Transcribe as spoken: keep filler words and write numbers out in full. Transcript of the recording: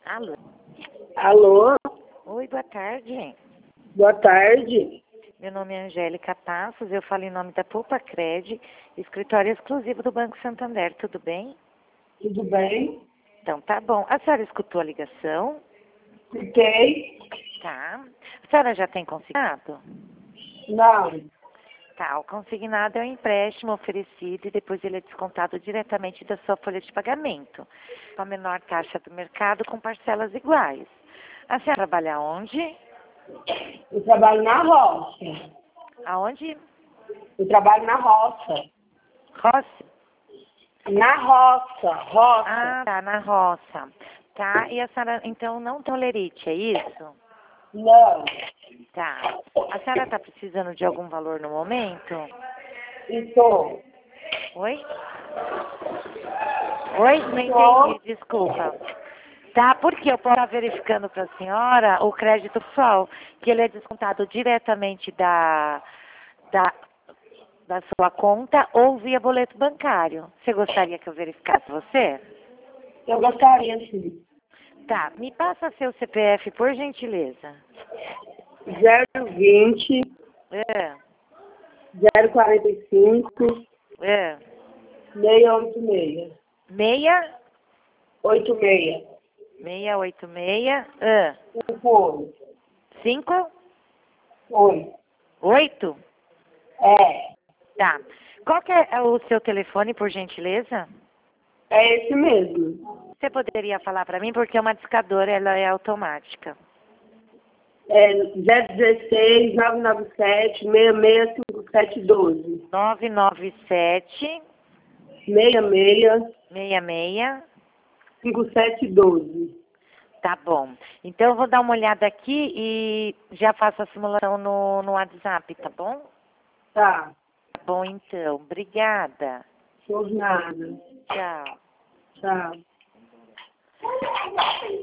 Alô? Alô? Oi, boa tarde. Boa tarde. Meu nome é Angélica Passos, eu falo em nome da Poupa Cred, escritório exclusivo do Banco Santander, tudo bem? Tudo bem? Então, tá bom. A senhora escutou a ligação? Fiquei? Tá. A senhora já tem consignado? Não. Tá, o consignado é um empréstimo oferecido e depois ele é descontado diretamente da sua folha de pagamento, com a menor taxa do mercado, com parcelas iguais. A senhora trabalha onde? Eu trabalho na roça. Aonde? Eu trabalho na roça. Roça? Na roça. Roça. Ah, tá, na roça. Tá, e a senhora, então, não tem olerite, é isso? Não. Tá. A senhora tá precisando de algum valor no momento? Estou. Oi? Oi? Não Estou. entendi, desculpa. Tá, porque eu posso estar verificando para a senhora o crédito pessoal, que ele é descontado diretamente da, da, da sua conta ou via boleto bancário. Você gostaria que eu verificasse você? Eu gostaria, sim. Tá, me passa seu C P F, por gentileza. zero vinte, É, zero quarenta e cinco, é. seiscentos e oitenta e seis. Meia, oitenta e seis. meia, oito, meia, é. Cinco. Cinco, Oi. oito? É. Tá. Qual que é o seu telefone, por gentileza? É esse mesmo. Você poderia falar para mim, porque é uma discadora, ela é automática. É zero dezesseis, nove nove sete, seis seis cinco sete um dois. nove nove sete, seis seis, seis seis. cinco sete um dois. Tá bom. Então eu vou dar uma olhada aqui e já faço a simulação no, no WhatsApp, tá bom? Tá. Tá bom, então. Obrigada. Por nada. Tchau. Tchau.